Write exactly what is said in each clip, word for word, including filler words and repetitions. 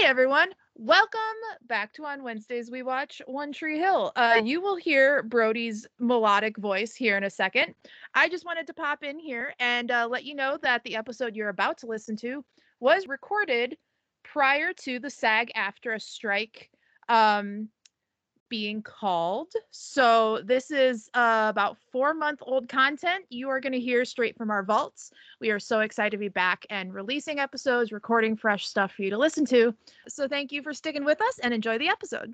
everyone. Welcome back to On Wednesdays We Watch One Tree Hill. Uh, you will hear Brody's melodic voice here in a second. I just wanted to pop in here and uh, let you know that the episode you're about to listen to was recorded prior to the SAG-AFTRA strike um, being called. So this is uh, about four month old content you are going to hear straight from our vaults. We are so excited to be back and releasing episodes, recording fresh stuff for you to listen to. So thank you for sticking with us and enjoy the episode.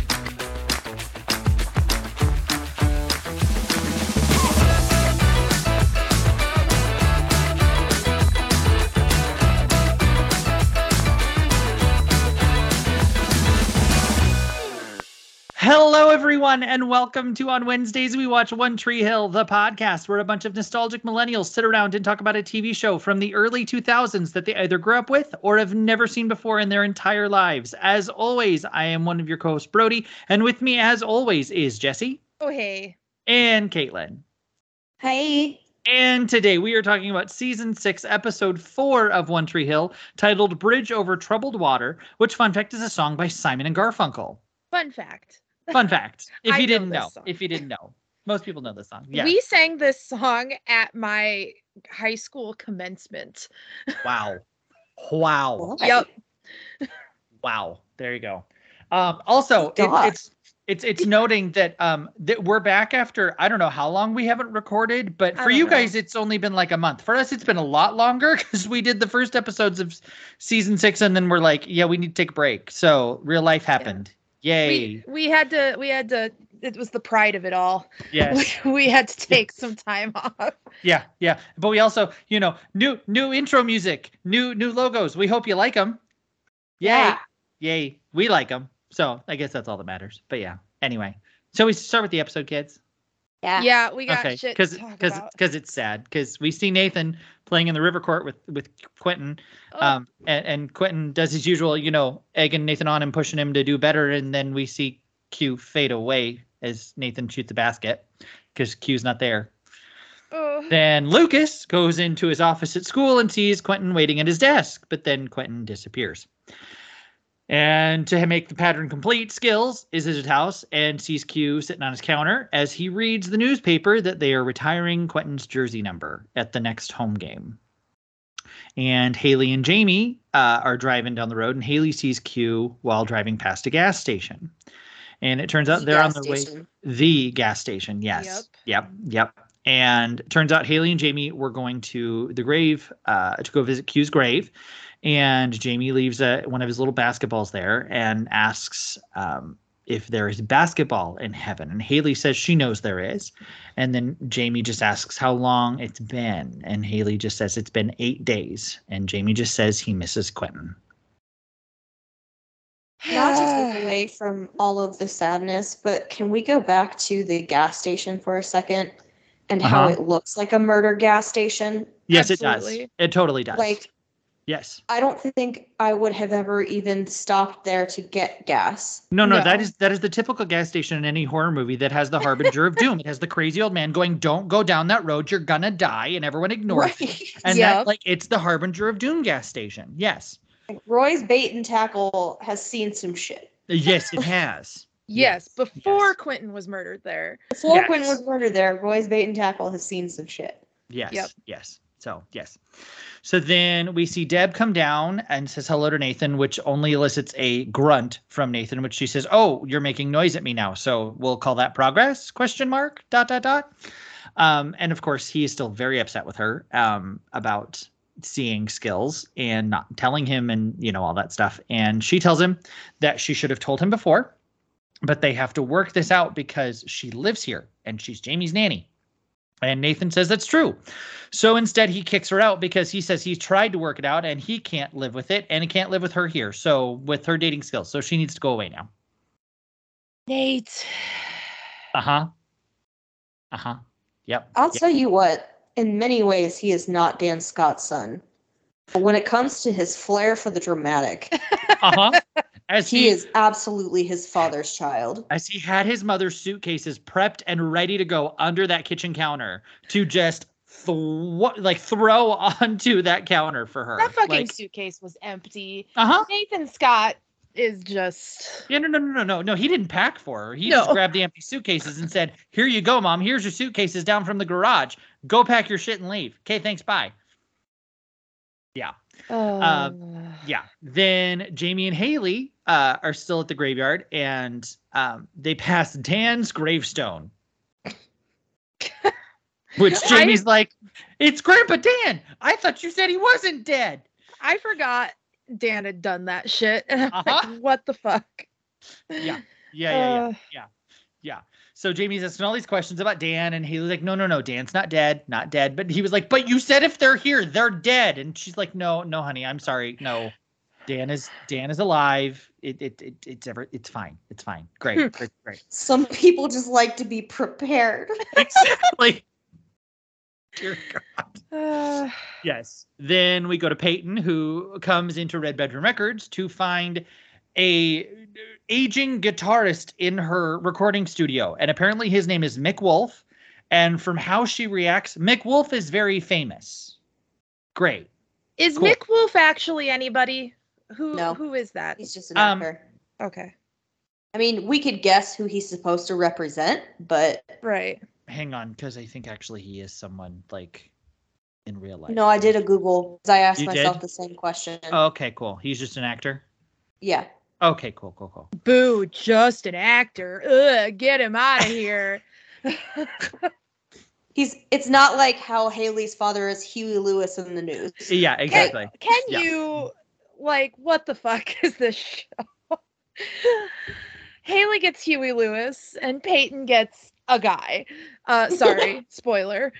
Hello, everyone, and welcome to On Wednesdays We Watch One Tree Hill, the podcast where a bunch of nostalgic millennials sit around and talk about a T V show from the early two thousands that they either grew up with or have never seen before in their entire lives. As always, I am one of your co-hosts, Brody, and with me, as always, is Jesse. Oh, hey. And Caitlin. Hey. And today we are talking about Season six, Episode four of One Tree Hill, titled Bridge Over Troubled Water, which, fun fact, is a song by Simon and Garfunkel. Fun fact. Fun fact. If you didn't know, know if you didn't know, most people know this song. Yeah. We sang this song at my high school commencement. Wow. Wow. Yep. Wow. There you go. Um, also, it, it's it's it's noting that um that we're back after I don't know how long we haven't recorded, but for you guys, know. It's only been like a month. For us, it's been a lot longer because we did the first episodes of season six, and then we're like, yeah, we need to take a break. So real life happened. Yeah. Yay. We, we had to, we had to, it was the pride of it all. Yes. We, we had to take some time off. Yeah. Yeah. But we also, you know, new, new intro music, new, new logos. We hope you like them. Yay. Yeah. Yay. We like them. So I guess that's all that matters. But yeah. Anyway. So we start with the episode, kids. Yeah. Yeah. We got okay. shit Cause, to talk cause, about. Cause it's sad. Cause we see Nathan playing in the river court with, with Quentin. Oh. Um, and, and Quentin does his usual, you know, egging Nathan on and pushing him to do better. And then we see Q fade away as Nathan shoots a basket because Q's not there. Oh. Then Lucas goes into his office at school and sees Quentin waiting at his desk, but then Quentin disappears. And to make the pattern complete, Skills is at his house and sees Q sitting on his counter as he reads the newspaper that they are retiring Quentin's jersey number at the next home game. And Haley and Jamie uh, are driving down the road, and Haley sees Q while driving past a gas station. And it turns out The they're on gas their way. station. The gas station, yes. Yep, yep, yep. And it turns out Haley and Jamie were going to the grave uh, to go visit Q's grave. And Jamie leaves a, one of his little basketballs there and asks um, if there is basketball in heaven. And Haley says she knows there is. And then Jamie just asks how long it's been. And Haley just says it's been eight days. And Jamie just says he misses Quentin. Not to take away from all of the sadness, but can we go back to the gas station for a second and how Uh-huh. it looks like a murder gas station? Yes, Absolutely. it does. It totally does. Like, yes. I don't think I would have ever even stopped there to get gas. No, no, No. that is that is the typical gas station in any horror movie that has the harbinger of doom. It has the crazy old man going, "Don't go down that road, you're gonna die," and everyone ignores it. Right. And Yep. that, like, it's the harbinger of doom gas station. Yes, Roy's Bait and Tackle has seen some shit. yes, it has. Yes, Yes, before yes. Quentin was murdered there. Before Yes. Quentin was murdered there, Roy's Bait and Tackle has seen some shit. Yes, Yep. yes. So yes. So then we see Deb come down and says hello to Nathan, which only elicits a grunt from Nathan, which she says, "Oh, you're making noise at me now, so we'll call that progress?" Question mark. Dot dot dot. Um, and of course, he is still very upset with her um, about seeing Skills and not telling him, and you know all that stuff. And she tells him that she should have told him before, but they have to work this out because she lives here and she's Jamie's nanny. And Nathan says that's true. So instead, he kicks her out because he says he's tried to work it out and he can't live with it and he can't live with her here. So with her dating skills. So she needs to go away now. Nate. Uh-huh. Uh-huh. Yep. I'll yep. tell you what, in many ways, he is not Dan Scott's son. But when it comes to his flair for the dramatic, Uh-huh. As he is absolutely his father's child. As he had his mother's suitcases prepped and ready to go under that kitchen counter to just th- like throw onto that counter for her. That fucking like, suitcase was empty. uh-huh. Nathan Scott is just Yeah, no, no, no, no, no, no. He didn't pack for her. He No. just grabbed the empty suitcases and said, "Here you go, Mom. Here's your suitcases down from the garage. Go pack your shit and leave. Okay, thanks, bye." Yeah. uh, Yeah. Then Jamie and Haley uh, are still at the graveyard, and um, they pass Dan's gravestone. Which Jamie's like, "It's Grandpa Dan. I thought you said he wasn't dead." I forgot Dan had done that shit. And I'm Uh-huh. like, what the fuck? Yeah. Yeah, yeah, yeah, Uh, yeah, yeah. So Jamie's asking all these questions about Dan, and Haley's like, no, no, no, Dan's not dead, not dead. But he was like, but you said if they're here, they're dead. And she's like, no, no, honey, I'm sorry, no. Dan is Dan is alive. It it, it it's ever it's fine. It's fine. Great, great, great. Some people just like to be prepared. Exactly. Dear God. uh, Yes. Then we go to Peyton, who comes into Red Bedroom Records to find a aging guitarist in her recording studio. And apparently his name is Mick Wolf. And from how she reacts, Mick Wolf is very famous. Great. is Cool. Mick Wolf actually anybody? Who No. who is that? He's just an Um, actor. Okay. I mean, we could guess who he's supposed to represent, but Right. Hang on, because I think actually he is someone like in real life. no, I did a Google because I asked You myself did? the same question. Oh, okay, cool. He's just an actor. Yeah. Okay, cool, cool, cool. Boo, just an actor. Ugh, get him out of here. He's it's not like how Haley's father is Huey Lewis in the news. Yeah, exactly. Can Yeah. you, like, what the fuck is this show? Haley gets Huey Lewis and Peyton gets a guy. Uh, sorry, spoiler.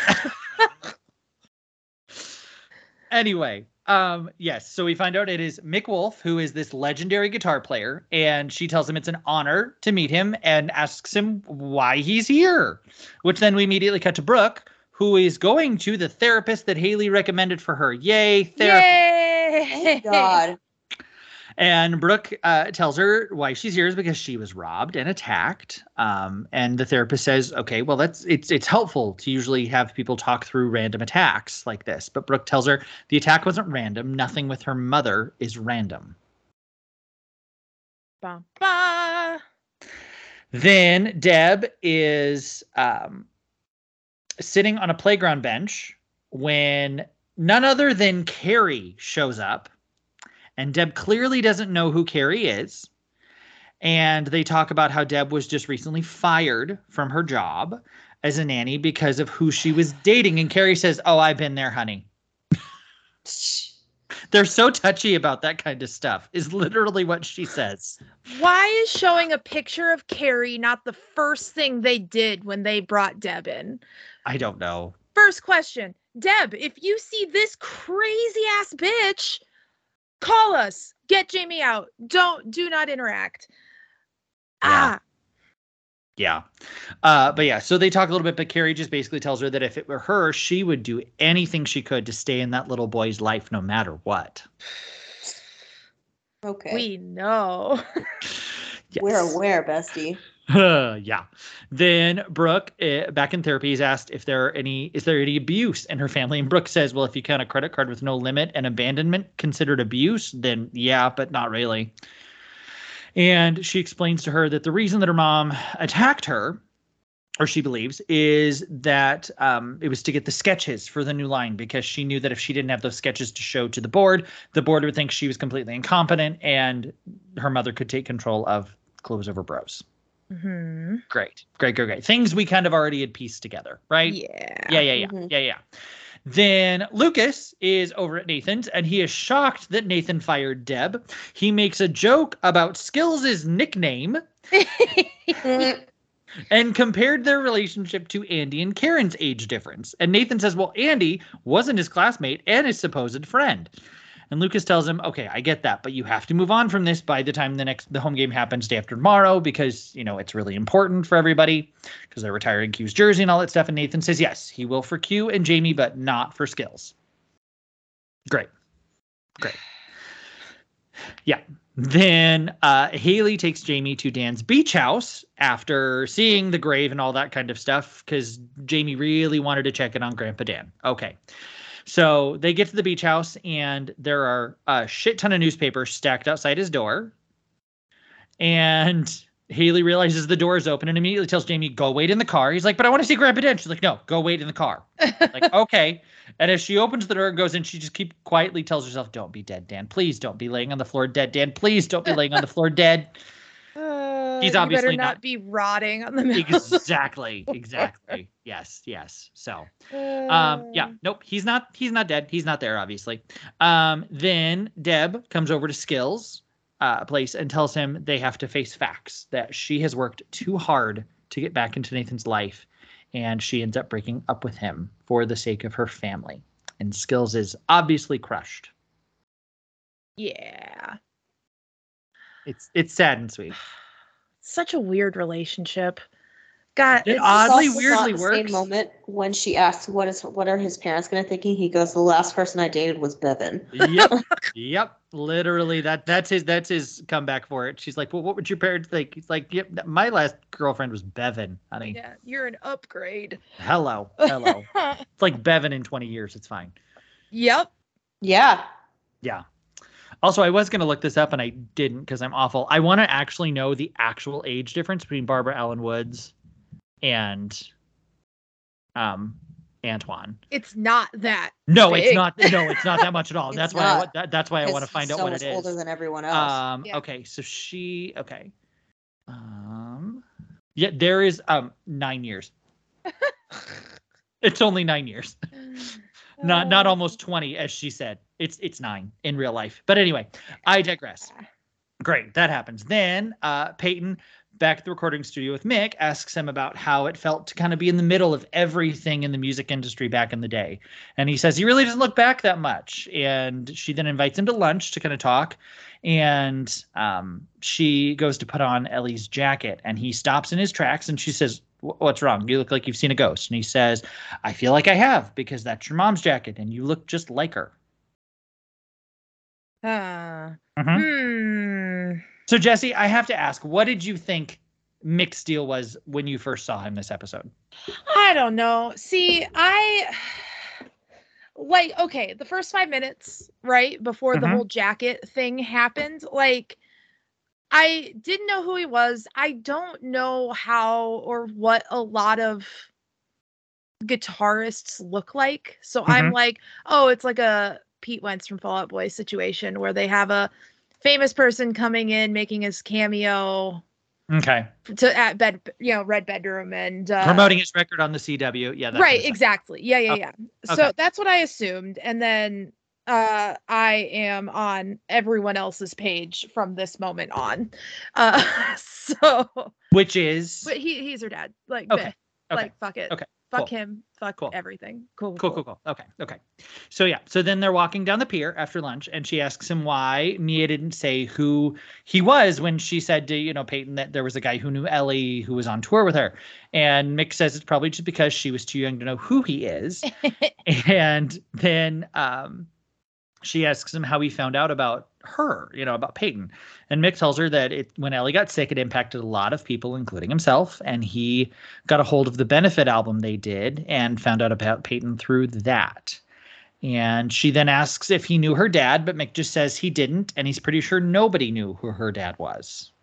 Anyway, um, yes. So we find out it is Mick Wolf, who is this legendary guitar player, and she tells him it's an honor to meet him and asks him why he's here. Which then we immediately cut to Brooke, who is going to the therapist that Haley recommended for her. Yay, therapy! Yay! Thank God. And Brooke uh, tells her why she's here is because she was robbed and attacked. Um, and the therapist says, okay, well, that's it's it's helpful to usually have people talk through random attacks like this. But Brooke tells her the attack wasn't random. Nothing with her mother is random. Ba, ba. Then Deb is um, sitting on a playground bench when none other than Carrie shows up. And Deb clearly doesn't know who Carrie is. And they talk about how Deb was just recently fired from her job as a nanny because of who she was dating. And Carrie says, oh, I've been there, honey. They're so touchy about that kind of stuff, is literally what she says. Why is showing a picture of Carrie not the first thing they did when they brought Deb in? I don't know. First question, Deb, if you see this crazy ass bitch, call us. Get Jamie out. Don't do not interact. Yeah. Ah, Yeah. Uh, but yeah, so they talk a little bit, but Carrie just basically tells her that if it were her, she would do anything she could to stay in that little boy's life no matter what. Okay. we know. Yes. We're aware, bestie. Yeah. Then Brooke, uh, back in therapy, is asked if there are any, is there any abuse in her family? And Brooke says, well, if you count a credit card with no limit and abandonment considered abuse, then yeah, but not really. And she explains to her that the reason that her mom attacked her, or she believes, is that um, it was to get the sketches for the new line, because she knew that if she didn't have those sketches to show to the board, the board would think she was completely incompetent and her mother could take control of Clothes Over Bros. Mm-hmm. Great, great, great, great. Things we kind of already had pieced together, right? Yeah. Yeah, yeah, yeah, Mhm. yeah, yeah. Then Lucas is over at Nathan's, and he is shocked that Nathan fired Deb. He makes a joke about Skills' nickname Mm, and compared their relationship to Andy and Karen's age difference. And Nathan says, well, Andy wasn't his classmate and his supposed friend. And Lucas tells him, okay, I get that, but you have to move on from this by the time the next the home game happens day after tomorrow, because, you know, it's really important for everybody because they're retiring Q's jersey and all that stuff. And Nathan says, yes, he will for Q and Jamie, but not for Skills. Great. Great. Yeah. Then uh, Haley takes Jamie to Dan's beach house after seeing the grave and all that kind of stuff because Jamie really wanted to check in on Grandpa Dan. Okay. So they get to the beach house and there are a shit ton of newspapers stacked outside his door. And Haley realizes the door is open and immediately tells Jamie, go wait in the car. He's like, but I want to see Grandpa Dan. She's like, no, go wait in the car. Like, okay. And as she opens the door and goes in, she just keep quietly tells herself, don't be dead, Dan. Please don't be laying on the floor dead, Dan. Please don't be laying on the floor dead. Uh, He's you obviously better not, not- be rotting on the middle. Exactly. Exactly. Yes. Yes. So, um, yeah, nope. He's not, he's not dead. He's not there, obviously. Um, then Deb comes over to Skills' uh, place and tells him they have to face facts that she has worked too hard to get back into Nathan's life. And she ends up breaking up with him for the sake of her family. And Skills is obviously crushed. Yeah. It's it's sad and sweet. Such a weird relationship. God, It it's oddly, also weirdly not the works. Same moment when she asks, "What is what are his parents going to think?" He goes, "The last person I dated was Bevan." Yep. Yep. Literally that that's his that's his comeback for it. She's like, well, what would your parents think? He's like, yep, my last girlfriend was Bevan, honey. yeah, you're an upgrade. Hello. Hello. It's like Bevan in twenty years. It's fine. Yep. Yeah. Yeah. Also, I was going to look this up and I didn't because I'm awful. I want to actually know the actual age difference between Barbara Allen Woods and um Antoine. It's not that. No, it's big. not. No, it's not that much at all. It's that's why. I, not, wa- that, that's why I want to find out so what much it is. older than everyone else. Um. Yeah. Okay. So she. Okay. Um. Yeah. There is um nine years. It's only nine years. Not not Oh. almost twenty, as she said. It's it's nine in real life. But anyway, I digress. Great, that happens. Then uh, Peyton, back at the recording studio with Mick, asks him about how it felt to kind of be in the middle of everything in the music industry back in the day. And he says he really doesn't look back that much. And she then invites him to lunch to kind of talk. And um, she goes to put on Ellie's jacket. And he stops in his tracks and she says, what's wrong? You look like you've seen a ghost. And he says, I feel like I have because that's your mom's jacket and you look just like her. Uh, Mhm. hmm. So, Jesse, I have to ask, what did you think Mick's deal was when you first saw him this episode? I don't know. See, I like okay, the first five minutes, right, before the Mhm. whole jacket thing happened, like I didn't know who he was. I don't know how or what a lot of guitarists look like. So I'm Mhm. like, oh, it's like a Pete Wentz from Fall Out Boy situation where they have a famous person coming in making his cameo Okay. to at bed, you know, Red Bedroom and uh, Promoting his record on the C W. Yeah. That kind right, of stuff. exactly. Yeah, yeah, Okay. yeah. So Okay. that's what I assumed, and then uh, I am on everyone else's page from this moment on. Uh, so, Which is. but he he's her dad. Like, Okay. bleh. Okay. Like fuck it. Okay. Fuck Cool. him. Fuck Cool. everything. Cool. Cool, cool, cool. Okay, okay. So yeah, so then they're walking down the pier after lunch, and she asks him why Mia didn't say who he was when she said to, you know, Peyton that there was a guy who knew Ellie who was on tour with her. And Mick says it's probably just because she was too young to know who he is. And then um, she asks him how he found out about her, you know, about Peyton. And Mick tells her that it, when Ellie got sick, it impacted a lot of people, including himself. And he got a hold of the Benefit album they did and found out about Peyton through that. And she then asks if he knew her dad, but Mick just says he didn't. And he's pretty sure nobody knew who her dad was.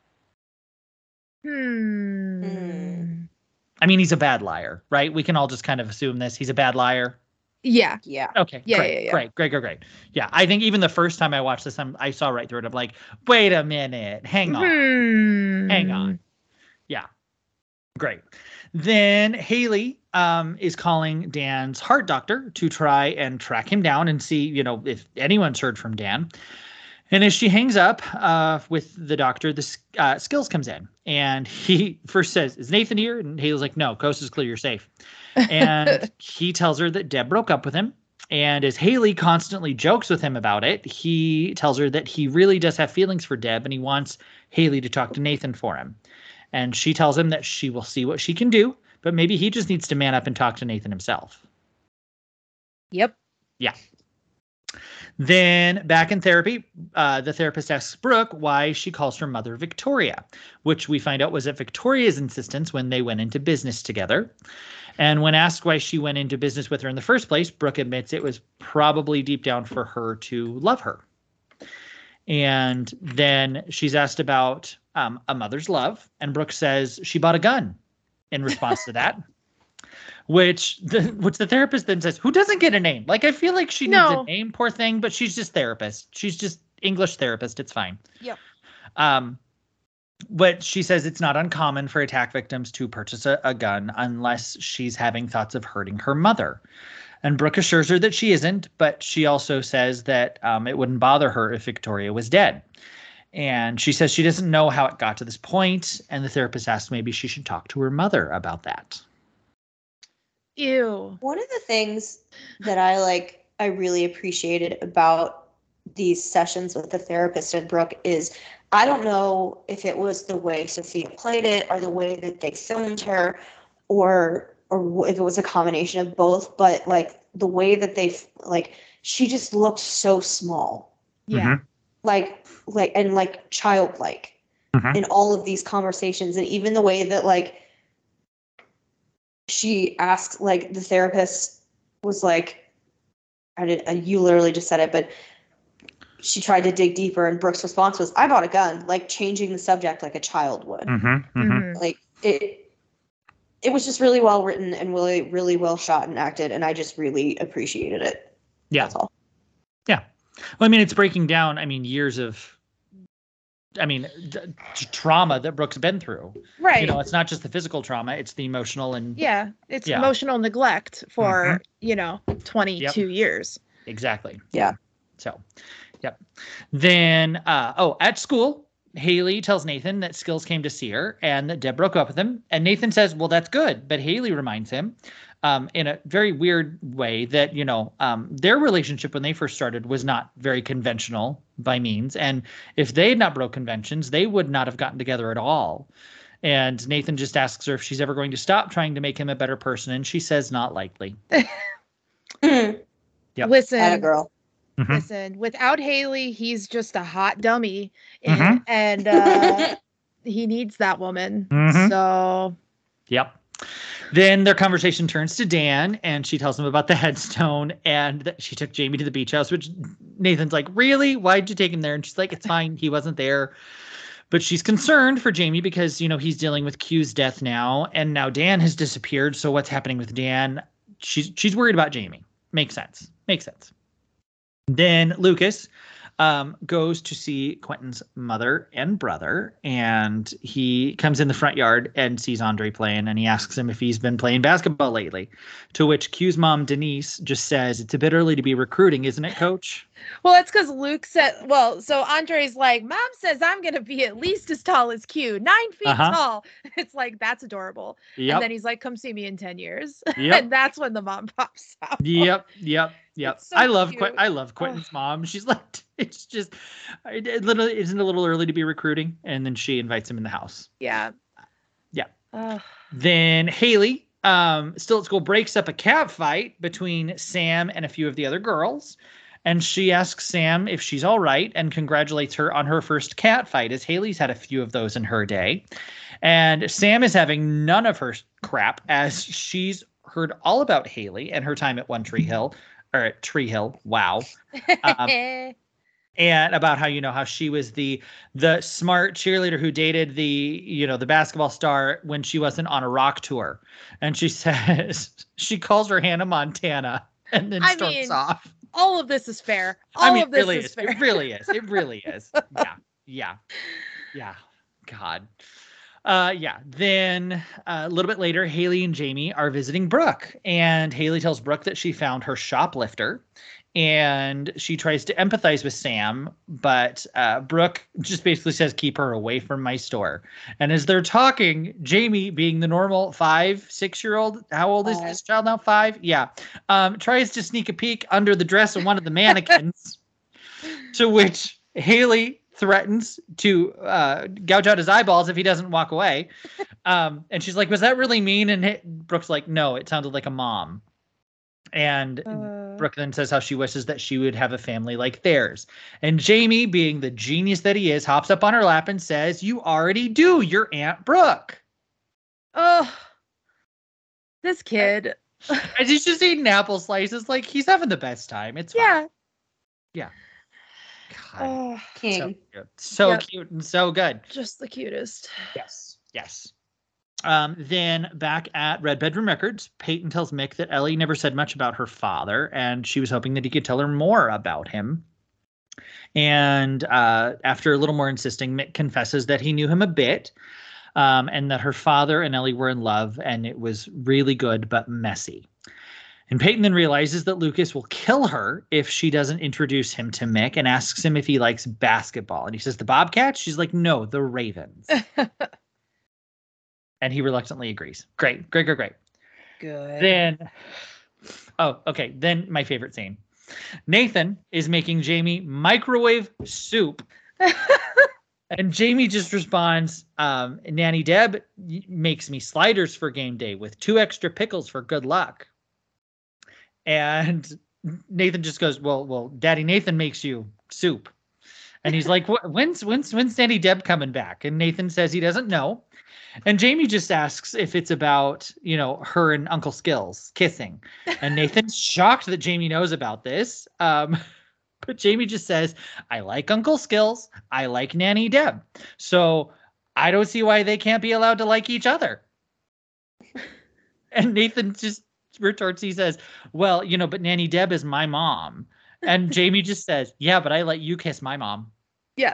Hmm. Hmm. I mean, he's a bad liar, right? We can all just kind of assume this. He's a bad liar. Yeah. Yeah. Okay, Yeah, great, yeah, yeah. great, great, great, great. Yeah, I think even the first time I watched this, I'm, I saw right through it. I'm like, wait a minute, hang on, Hmm. hang on. Yeah, great. Then Haley um, is calling Dan's heart doctor to try and track him down and see, you know, if anyone's heard from Dan. And as she hangs up uh, with the doctor, the uh, Skills comes in and he first says, "Is Nathan here?" And Haley's like, "No, coast is clear, you're safe." And he tells her that Deb broke up with him. And as Haley constantly jokes with him about it, he tells her that he really does have feelings for Deb and he wants Haley to talk to Nathan for him. And she tells him that she will see what she can do, but maybe he just needs to man up and talk to Nathan himself. Yep. Yeah. Then back in therapy, uh, the therapist asks Brooke why she calls her mother Victoria, which we find out was at Victoria's insistence when they went into business together. And when asked why she went into business with her in the first place, Brooke admits it was probably deep down for her to love her. And then she's asked about um, a mother's love, and Brooke says she bought a gun in response to that. Which the which the therapist then says, who doesn't get a name? Like, I feel like she needs No. a name, poor thing, but she's just therapist. She's just English therapist. It's fine. Yep. Um, but she says it's not uncommon for attack victims to purchase a, a gun unless she's having thoughts of hurting her mother. And Brooke assures her that she isn't, but she also says that um, it wouldn't bother her if Victoria was dead. And she says she doesn't know how it got to this point, and the therapist asks maybe she should talk to her mother about that. Ew. One of the things that I like, I really appreciated about these sessions with the therapist and Brooke is, I don't know if it was the way Sophia played it or the way that they filmed her, or or if it was a combination of both, but like the way that they like, she just looked so small, Yeah. Mhm. like like and like childlike Mhm. in all of these conversations, and even the way that like she asked, like the therapist was like, I did, uh, you literally just said it, but she tried to dig deeper, and Brooke's response was, I bought a gun, like changing the subject like a child would. Mhm. Mhm. Mhm. Like it it was just really well written and really, really well shot and acted, and I just really appreciated it. Yeah. That's all. Yeah. Well, I mean, it's breaking down, I mean, years of, I mean, d- t- trauma that Brooke's been through. Right. You know, it's not just the physical trauma, it's the emotional and Yeah. It's Yeah. emotional neglect for, Mhm. you know, twenty-two years. exactly. Yeah. So, yep. Then, uh, oh, at school, Haley tells Nathan that Skills came to see her and that Deb broke up with him. And Nathan says, well, that's good. But Haley reminds him um, in a very weird way that, you know, um, their relationship when they first started was not very conventional by means. And if they had not broke conventions, they would not have gotten together at all. And Nathan just asks her if she's ever going to stop trying to make him a better person. And she says, not likely. Mm, Yep. Listen, atta girl. Mhm. listen, without Haley, he's just a hot dummy. And, Mhm. and uh, he needs that woman. Mhm. So, Yep. Then their conversation turns to Dan, and she tells him about the headstone and that she took Jamie to the beach house, which Nathan's like, really? Why'd you take him there? And she's like, it's fine. He wasn't there. But she's concerned for Jamie because, you know, he's dealing with Q's death now. And now Dan has disappeared. So what's happening with Dan? She's she's worried about Jamie. Makes sense. Makes sense. Then Lucas um, goes to see Quentin's mother and brother, and he comes in the front yard and sees Andre playing, and he asks him if he's been playing basketball lately, to which Q's mom, Denise, just says, it's a bit early to be recruiting, isn't it, coach? well, it's because Luke said, well, so Andre's like, Mom says I'm going to be at least as tall as Q, nine feet Uh-huh. tall. It's like, that's adorable. Yep. And then he's like, come see me in ten years. Yep. And that's when the mom pops out. Yep, yep, yep. It's so I love Qu- cute. I love Quentin's mom. She's like, it's just, it, it literally isn't a little early to be recruiting, and then she invites him in the house. Yeah. Yeah. Ugh. Then Haley, um, still at school, breaks up a cat fight between Sam and a few of the other girls, and she asks Sam if she's all right and congratulates her on her first cat fight, as Haley's had a few of those in her day. And Sam is having none of her crap, as she's heard all about Haley and her time at One Tree Hill, or at Tree Hill. Wow. Um, and about how, you know, how she was the the smart cheerleader who dated the, you know, the basketball star when she wasn't on a rock tour. And she says she calls her Hannah Montana and then I storms mean, off. All of this is fair. All I mean, of this it really is, is. fair. It really is. It really is. Yeah. Yeah. Yeah. God. Uh, yeah. Then uh, a little bit later, Haley and Jamie are visiting Brooke, and Haley tells Brooke that she found her shoplifter, and she tries to empathize with Sam, but uh, Brooke just basically says, keep her away from my store. And as they're talking, Jamie, being the normal five, six year old, how old is Five. this child now? Five? Yeah. Um, tries to sneak a peek under the dress of one of the mannequins, to which Haley threatens to uh, gouge out his eyeballs if he doesn't walk away. Um, and she's like, was that really mean? And Brooke's like, no, it sounded like a mom. And Uh, Brooke then says how she wishes that she would have a family like theirs. And Jamie, being the genius that he is, hops up on her lap and says, "You already do. You're Aunt Brooke." Oh, this kid. And he's just eating apple slices like he's having the best time. It's fine. Yeah. Yeah. God, Oh, so King. cute. So Yep. cute and so good. just the cutest. Yes. Yes. Um, then back at Red Bedroom Records, Peyton tells Mick that Ellie never said much about her father, and she was hoping that he could tell her more about him. And uh, after a little more insisting, Mick confesses that he knew him a bit, um, and that her father and Ellie were in love, and it was really good but messy. And Peyton then realizes that Lucas will kill her if she doesn't introduce him to Mick, and asks him if he likes basketball. And he says, "The Bobcats?" She's like, "No, the Ravens." And he reluctantly agrees. Great, great, great, great. Good. Then, oh, okay. Then my favorite scene. Nathan is making Jamie microwave soup. And Jamie just responds, um, "Nanny Deb y- makes me sliders for game day with two extra pickles for good luck." And Nathan just goes, well, well, Daddy Nathan makes you soup. And he's like, "What? When's, when's, when's Nanny Deb coming back?" And Nathan says he doesn't know. And Jamie just asks if it's about, you know, her and Uncle Skills kissing. And Nathan's shocked that Jamie knows about this. Um, but Jamie just says, "I like Uncle Skills. I like Nanny Deb. So I don't see why they can't be allowed to like each other." And Nathan just retorts, he says, "Well, you know, but Nanny Deb is my mom." And Jamie just says, "Yeah, but I let you kiss my mom." Yeah.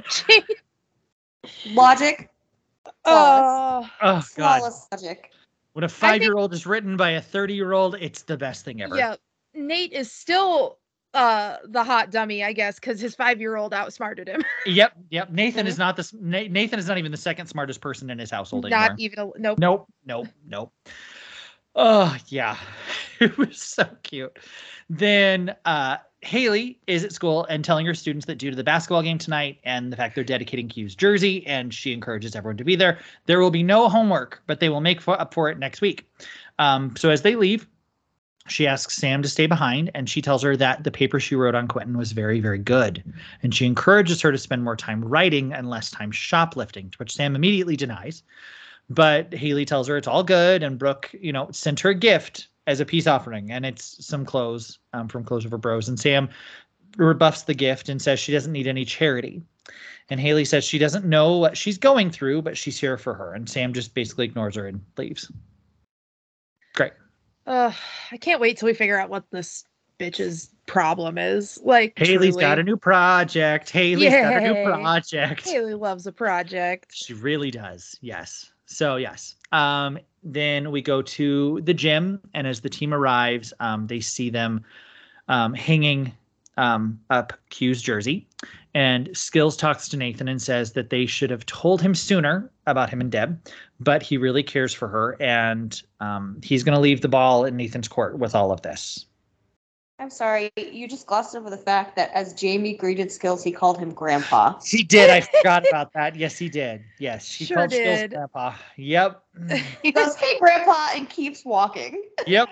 Logic. Oh, Oh, God. Flawless logic. When a five-year-old is written by a thirty-year-old, it's the best thing ever. yeah. Nate is still uh the hot dummy, I guess, because his five-year-old outsmarted him. Yep, yep. Nathan Mhm. is not the s- Na- Nathan is not even the second smartest person in his household Not anymore. even a nope. Nope, nope, nope. Oh, yeah. It was so cute. Then uh, Haley is at school and telling her students that due to the basketball game tonight and the fact they're dedicating Q's jersey, and she encourages everyone to be there, there will be no homework, but they will make for, up for it next week. Um, so as they leave, she asks Sam to stay behind, and she tells her that the paper she wrote on Quentin was very, very good. And she encourages her to spend more time writing and less time shoplifting, to which Sam immediately denies. But Haley tells her it's all good, and Brooke, you know, sent her a gift as a peace offering, and it's some clothes um, from Clothes Over Bros. And Sam rebuffs the gift and says she doesn't need any charity. And Haley says she doesn't know what she's going through, but she's here for her. And Sam just basically ignores her and leaves. Great. Uh, I can't wait till we figure out what this bitch's problem is. Like, Haley's truly. got a new project. Haley's got a new Yay. project. Haley loves a project. She really does. Yes. So yes. Um, then we go to the gym, and as the team arrives, um, they see them um, hanging um, up Q's jersey. And Skills talks to Nathan and says that they should have told him sooner about him and Deb, but he really cares for her, and um, he's going to leave the ball in Nathan's court with all of this. I'm sorry, you just glossed over the fact that as Jamie greeted Skills, he called him Grandpa. He did. I forgot about that. Yes, he did. Yes, he Sure called Skills did. Grandpa. Yep. He goes, "Hey, Grandpa," and keeps walking. Yep.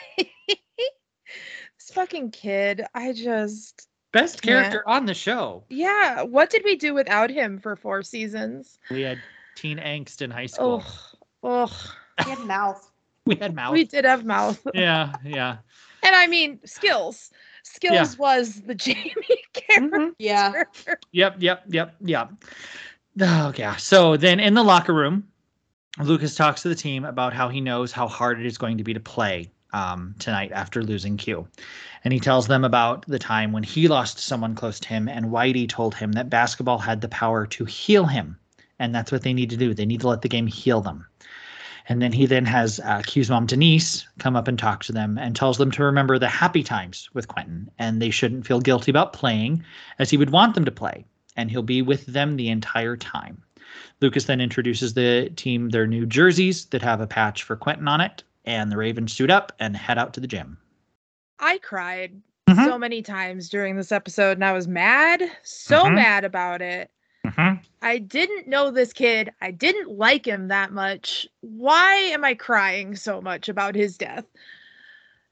This fucking kid, I just, Best Can't. character on the show. yeah. What did we do without him for four seasons? We had teen angst in high school. Oh, oh, He had mouth. We had mouth. we did have mouth. Yeah, yeah. And I mean, Skills. Skills was the Jamie character. Yeah. Yep, yep, yep, yep. Oh, yeah. So then in the locker room, Lucas talks to the team about how he knows how hard it is going to be to play um, tonight after losing Q. And he tells them about the time when he lost someone close to him, and Whitey told him that basketball had the power to heal him. And that's what they need to do. They need to let the game heal them. And then he then has uh, Q's mom, Denise, come up and talk to them and tells them to remember the happy times with Quentin, and they shouldn't feel guilty about playing as he would want them to play, and he'll be with them the entire time. Lucas then introduces the team their new jerseys that have a patch for Quentin on it, and the Ravens suit up and head out to the gym. I cried Mhm. so many times during this episode, and I was mad, so Mhm. mad about it. Mm-hmm. I didn't know this kid. I didn't like him that much. Why am I crying so much about his death?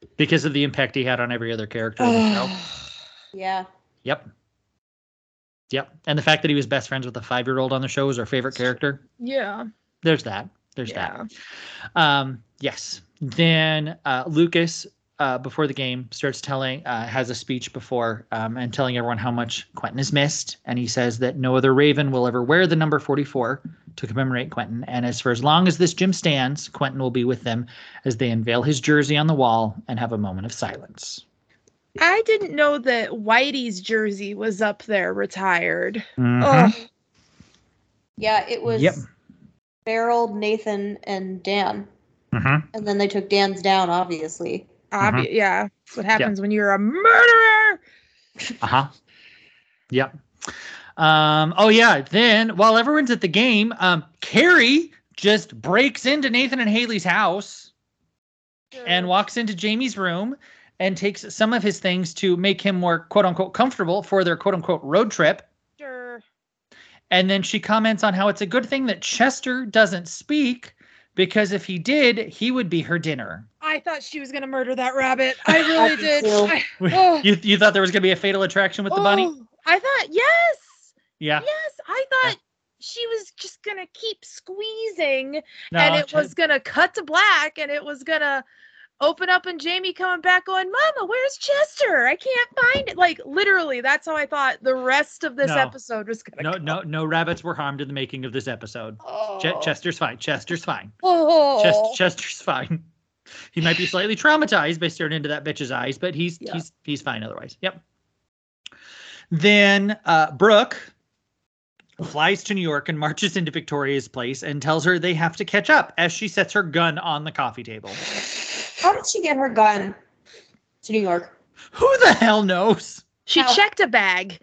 Because of the impact he had on every other character in the show. Yeah. Yep. Yep. And the fact that he was best friends with a five-year-old on the show was our favorite character. Yeah. There's that. There's Yeah. that. Um, yes. Then uh, Lucas, uh, before the game, starts telling, uh, has a speech before um, and telling everyone how much Quentin is missed. And he says that no other Raven will ever wear the number forty-four to commemorate Quentin. And as for as long as this gym stands, Quentin will be with them as they unveil his jersey on the wall and have a moment of silence. I didn't know that Whitey's jersey was up there retired. Mhm. Oh, Yeah, it was Yep. Farrell, Nathan, and Dan. Mhm. And then they took Dan's down, obviously. obvi- yeah. That's what happens when you're a murderer. Uh-huh. Yep. Um, oh yeah. Then while everyone's at the game, um, Carrie just breaks into Nathan and Haley's house and walks into Jamie's room and takes some of his things to make him more quote unquote comfortable for their quote unquote road trip. Sure. And then she comments on how it's a good thing that Chester doesn't speak because if he did, he would be her dinner. I thought she was gonna murder that rabbit. I really I did. too. I, oh, You you thought there was gonna be a fatal attraction with the bunny? oh, I thought yes. Yeah. Yes, I thought she was just gonna keep squeezing, No, and it Ch- was gonna cut to black, and it was gonna open up, and Jamie coming back, going, "Mama, where's Chester? I can't find it." Like literally, that's how I thought the rest of this No. episode was gonna. no go. no no rabbits were harmed in the making of this episode. Oh. Ch- Chester's fine. Chester's fine. Oh. Chest- Chester's fine. He might be slightly traumatized by staring into that bitch's eyes, but he's Yeah. he's he's fine otherwise. Yep. Then uh, Brooke flies to New York and marches into Victoria's place and tells her they have to catch up as she sets her gun on the coffee table. How did she get her gun to New York? Who the hell knows? She How? checked a bag.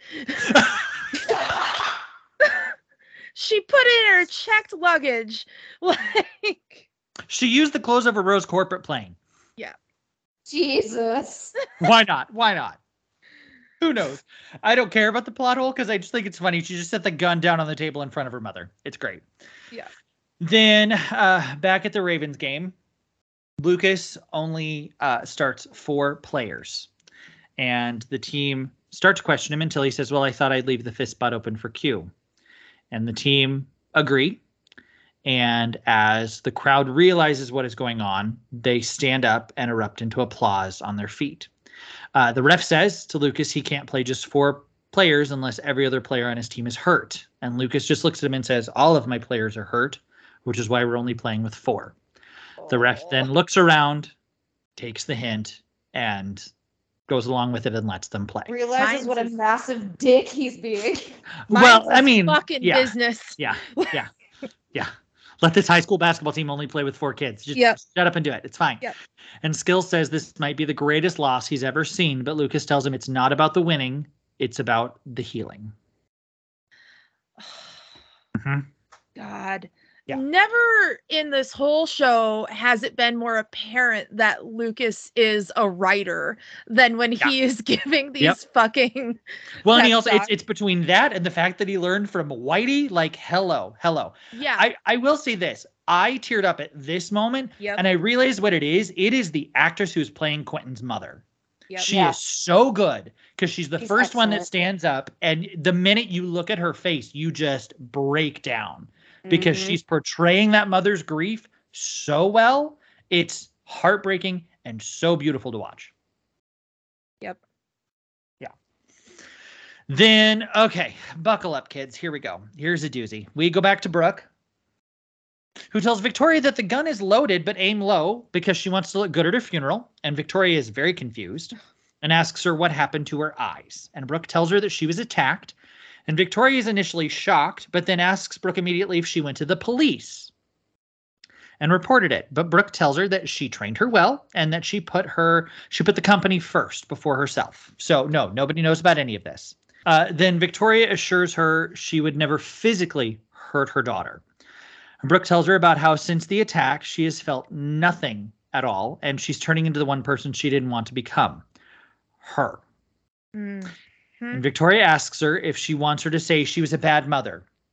She put in her checked luggage. Like, She used the clothes of a Rose corporate plane. Jesus. Why not? Why not? Who knows? I don't care about the plot hole because I just think it's funny. She just set the gun down on the table in front of her mother. It's great. Yeah. Then uh, back at the Ravens game, Lucas only uh, starts four players. And the team starts to question him until he says, well, I thought I'd leave the fifth spot open for Q. And the team agree. And as the crowd realizes what is going on, they stand up and erupt into applause on their feet. Uh, the ref says to Lucas he can't play just four players unless every other player on his team is hurt. And Lucas just looks at him and says, all of my players are hurt, which is why we're only playing with four. The ref then looks around, takes the hint, and goes along with it and lets them play. Realizes Mine's what a is- massive dick he's being. Well, Mine's I is mean, fucking yeah, business. yeah, yeah, yeah. Let this high school basketball team only play with four kids. Just Yep. shut up and do it. It's fine. Yep. And Skills says this might be the greatest loss he's ever seen, but Lucas tells him it's not about the winning, it's about the healing. Mhm. God. Yeah. Never in this whole show has it been more apparent that Lucas is a writer than when Yeah. he is giving these Yep. fucking. Well, and he Pep also it's talk. it's between that and the fact that he learned from Whitey. Like, hello, hello. Yeah. I I will say this: I teared up at this moment, Yep. and I realized what it is. It is the actress who's playing Quentin's mother. Yep. She Yeah. is so good because she's the She's first one that excellent. stands up, and the minute you look at her face, you just break down because Mhm. she's portraying that mother's grief so well. It's heartbreaking and so beautiful to watch. Yep. Yeah. Then, okay, buckle up, kids. Here we go. Here's a doozy. We go back to Brooke, who tells Victoria that the gun is loaded but aim low because she wants to look good at her funeral. And Victoria is very confused and asks her what happened to her eyes. And Brooke tells her that she was attacked. And Victoria is initially shocked, but then asks Brooke immediately if she went to the police and reported it. But Brooke tells her that she trained her well and that she put her she put the company first before herself. So no, nobody knows about any of this. Uh, then Victoria assures her she would never physically hurt her daughter. And Brooke tells her about how since the attack, she has felt nothing at all, and she's turning into the one person she didn't want to become, her. Mhm. And Victoria asks her if she wants her to say she was a bad mother.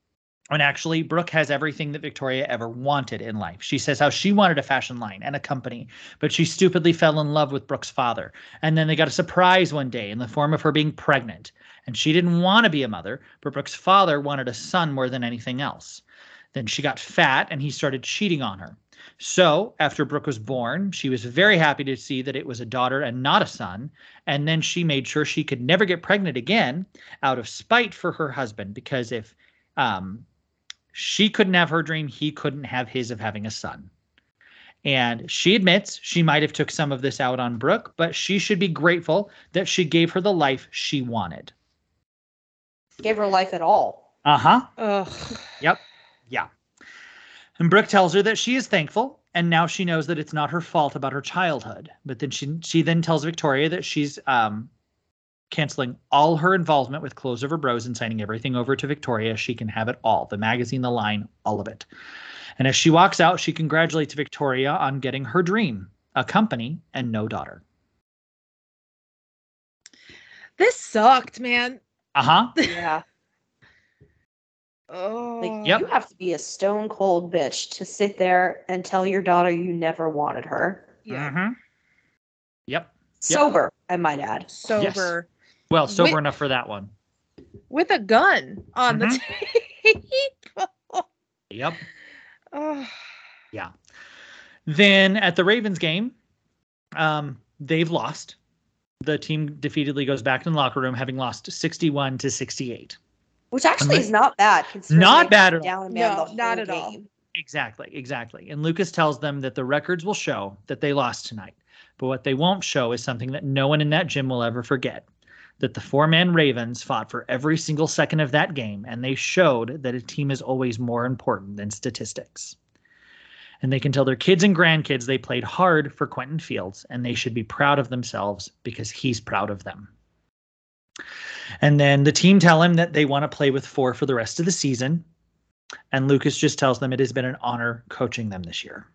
And actually, Brooke has everything that Victoria ever wanted in life. She says how she wanted a fashion line and a company, but she stupidly fell in love with Brooke's father. And then they got a surprise one day in the form of her being pregnant. And she didn't want to be a mother, but Brooke's father wanted a son more than anything else. Then she got fat and he started cheating on her. So after Brooke was born, she was very happy to see that it was a daughter and not a son. And then she made sure she could never get pregnant again out of spite for her husband, because if um, she couldn't have her dream, he couldn't have his of having a son. And she admits she might have took some of this out on Brooke, but she should be grateful that she gave her the life she wanted. Gave her life at all. Uh-huh. Ugh. Yep. Yeah. And Brooke tells her that she is thankful, and now she knows that it's not her fault about her childhood. But then she she then tells Victoria that she's um, canceling all her involvement with Clothes Over Bros and signing everything over to Victoria. She can have it all. The magazine, the line, all of it. And as she walks out, she congratulates Victoria on getting her dream, a company and no daughter. This sucked, man. Uh-huh. Yeah. Oh. Like, Yep. you have to be a stone cold bitch to sit there and tell your daughter you never wanted her. Yeah. Mm-hmm. Yep. Sober, I might add. Sober. Well, sober Wi- enough for that one. With a gun on Mhm. the table. Yep. Oh. Then at the Ravens game, um, they've lost. The team defeatedly goes back in the locker room, having lost sixty-one to sixty-eight. Which actually Unless- is not bad. Considering Not they bad were at all. down a man No, the not whole at all. game. Exactly, exactly. And Lucas tells them that the records will show that they lost tonight. But what they won't show is something that no one in that gym will ever forget. That the four-man Ravens fought for every single second of that game, and they showed that a team is always more important than statistics. And they can tell their kids and grandkids they played hard for Quentin Fields, and they should be proud of themselves because he's proud of them. And then the team tell him that they want to play with four for the rest of the season. And Lucas just tells them it has been an honor coaching them this year.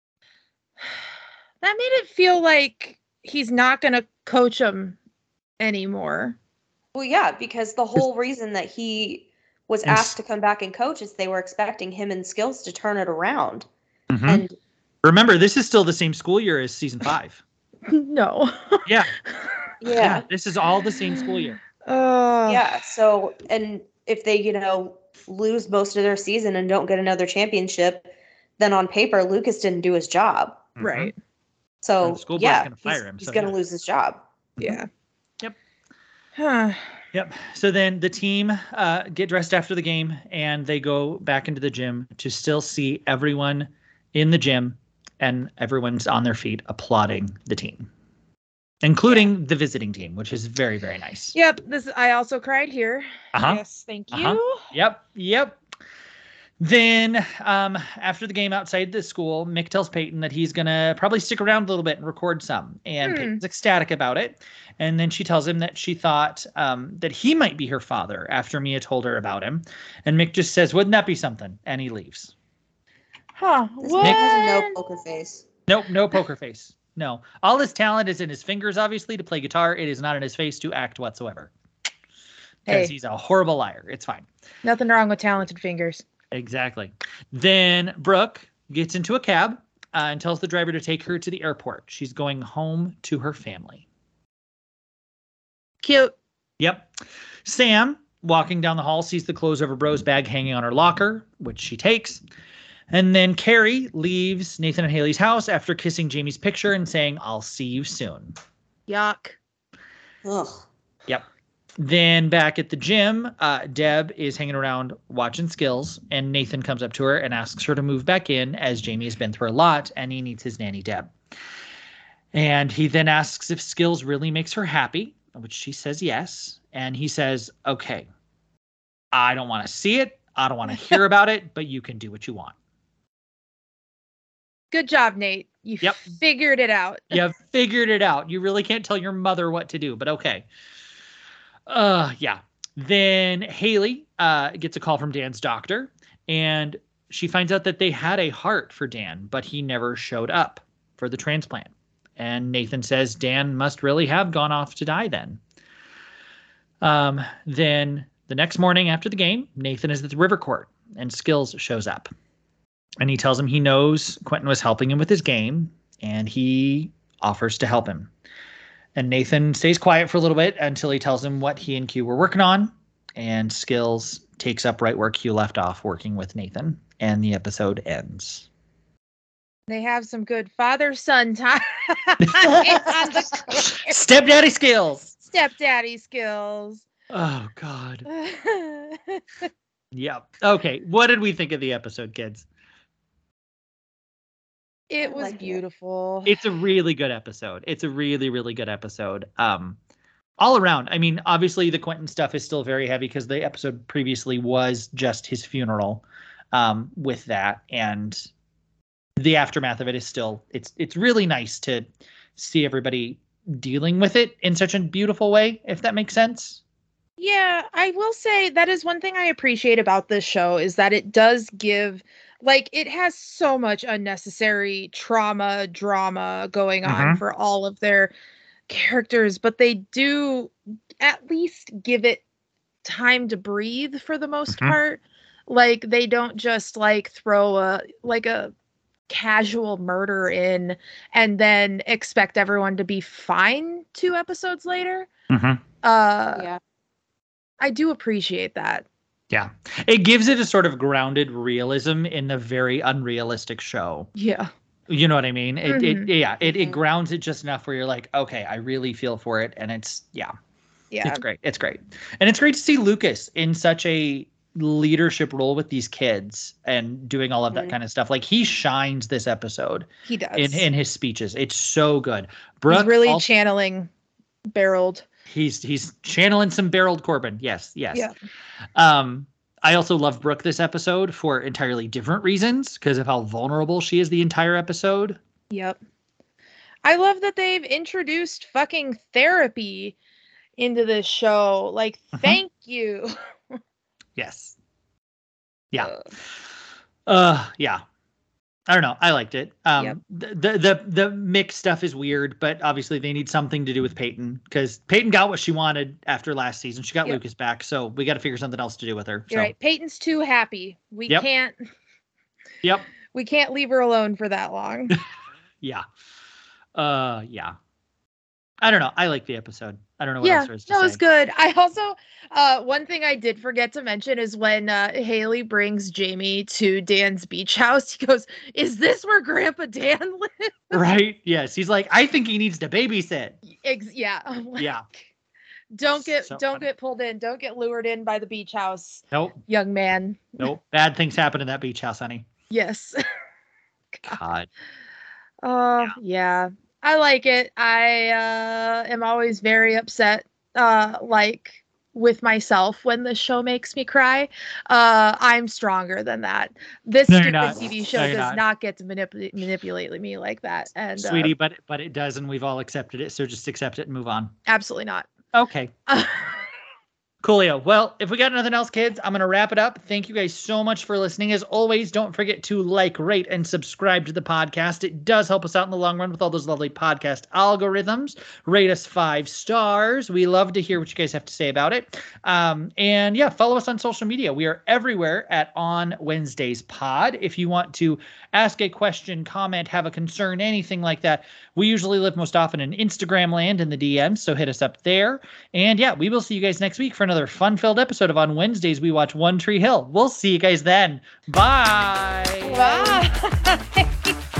That made it feel like he's not going to coach them anymore. Well, yeah, because the whole reason that he was And s- asked to come back and coach is they were expecting him and Skills to turn it around. Mhm. And Remember, this is still the same school year as season five. No. Yeah. yeah, This is all the same school year. Oh. yeah. So, and if they, you know, lose most of their season and don't get another championship, then on paper, Lucas didn't do his job. Mhm. Right. So, And the school board's yeah, gonna fire he's, him, he's so going to yeah. lose his job. Yeah. Yep. Huh. Yep. So then the team uh, get dressed after the game and they go back into the gym to still see everyone in the gym and everyone's on their feet applauding the team, including the visiting team, which is very, very nice. Yep. This I also cried here. Uh-huh. Yes. Thank you. Uh-huh. Yep. Yep. Then um, after the game outside the school, Mick tells Peyton that he's going to probably stick around a little bit and record some. And Hmm. Peyton's ecstatic about it. And then she tells him that she thought um, that he might be her father after Mia told her about him. And Mick just says, wouldn't that be something? And he leaves. Huh. This What? man has no poker face. Nope, no poker face. No. All his talent is in his fingers, obviously, to play guitar. It is not in his face to act whatsoever. Because Hey. he's a horrible liar. It's fine. Nothing wrong with talented fingers. Exactly. Then Brooke gets into a cab uh, and tells the driver to take her to the airport. She's going home to her family. Cute. Yep. Sam, walking down the hall, sees the Clothes Over Bros bag hanging on her locker, which she takes. And then Carrie leaves Nathan and Haley's house after kissing Jamie's picture and saying, I'll see you soon. Yuck. Ugh. Yep. Then back at the gym, uh, Deb is hanging around watching Skills, and Nathan comes up to her and asks her to move back in as Jamie has been through a lot and he needs his nanny Deb. And he then asks if Skills really makes her happy, which she says yes. And he says, okay, I don't want to see it. I don't want to hear about it, but you can do what you want. Good job, Nate. You Yep. figured it out. You figured it out. You really can't tell your mother what to do, but okay. Uh, yeah. Then Haley uh, gets a call from Dan's doctor, and she finds out that they had a heart for Dan, but he never showed up for the transplant. And Nathan says Dan must really have gone off to die then. Um, then the next morning after the game, Nathan is at the river court, and Skills shows up. And he tells him he knows Quentin was helping him with his game, and he offers to help him. And Nathan stays quiet for a little bit until he tells him what he and Q were working on. And Skills takes up right where Q left off, working with Nathan. And the episode ends. They have some good father-son time. On the Stepdaddy Skills. Stepdaddy skills. Oh, God. Yep. Okay. What did we think of the episode, kids? It was like it. beautiful. It's a really good episode. It's a really, really good episode. Um, all around. I mean, obviously the Quentin stuff is still very heavy because the episode previously was just his funeral um, with that. And the aftermath of it is still, it's, it's really nice to see everybody dealing with it in such a beautiful way, if that makes sense. Yeah, I will say that is one thing I appreciate about this show is that it does give, like, it has so much unnecessary trauma, drama going on Mhm. for all of their characters, but they do at least give it time to breathe for the most Mhm. part. Like, they don't just, like, throw a, like, a casual murder in and then expect everyone to be fine two episodes later. Mm-hmm. Uh, Yeah. I do appreciate that. Yeah. It gives it a sort of grounded realism in a very unrealistic show. Yeah. You know what I mean? It, Mhm. it yeah, it, it Mhm. grounds it just enough where you're like, okay, I really feel for it. And it's, yeah, Yeah. it's great. It's great. And it's great to see Lucas in such a leadership role with these kids and doing all of that Mhm. kind of stuff. Like he shines this episode He does. in, in his speeches. It's so good. He's Brooke really also- channeling barreled. he's he's channeling some barreled Corbin. Yes, yes. Yeah. Um, I also love Brooke this episode for entirely different reasons because of how vulnerable she is the entire episode. Yep. I love that they've introduced fucking therapy into this show. Like, Mhm. thank you. Yes. Yeah. Uh, Uh, yeah. I don't know. I liked it. Um, Yep. the, the the the mix stuff is weird, but obviously they need something to do with Peyton because Peyton got what she wanted after last season. She got Yep. Lucas back, so we got to figure something else to do with her. You're so. right. Peyton's too happy. We Yep. can't Yep. we can't leave her alone for that long. Yeah. Uh, yeah. I don't know. I like the episode. I don't know what Yeah, else there is to no, say. it's good. I also, uh, one thing I did forget to mention is when uh, Haley brings Jamie to Dan's beach house, he goes, "Is this where Grandpa Dan lives?" Right? Yes. He's like, I think he needs to babysit. Ex- yeah. I'm like, Yeah. Don't get So don't funny. get pulled in. Don't get lured in by the beach house, Nope. young man. Nope. Bad things happen in that beach house, honey. Yes. God. Oh, yeah. I like it. I uh, am always very upset, uh, like with myself when the show makes me cry. Uh, I'm stronger than that. This No, you're stupid not. T V show No, you're does not. not. get to manipulate manipulate me like that. And uh, Sweetie, but but it does, and we've all accepted it. So just accept it and move on. absolutely not. Okay. Coolio. Well, if we got nothing else, kids, I'm going to wrap it up. Thank you guys so much for listening. As always, don't forget to like, rate, and subscribe to the podcast. It does help us out in the long run with all those lovely podcast algorithms. Rate us five stars. We love to hear what you guys have to say about it. Um, and yeah, follow us on social media. We are everywhere at On Wednesdays Pod. If you want to ask a question, comment, have a concern, anything like that, we usually live most often in Instagram land in the D Ms, so hit us up there. And yeah, we will see you guys next week for another fun-filled episode of On Wednesdays We Watch One Tree Hill. We'll see you guys then. Bye. Bye.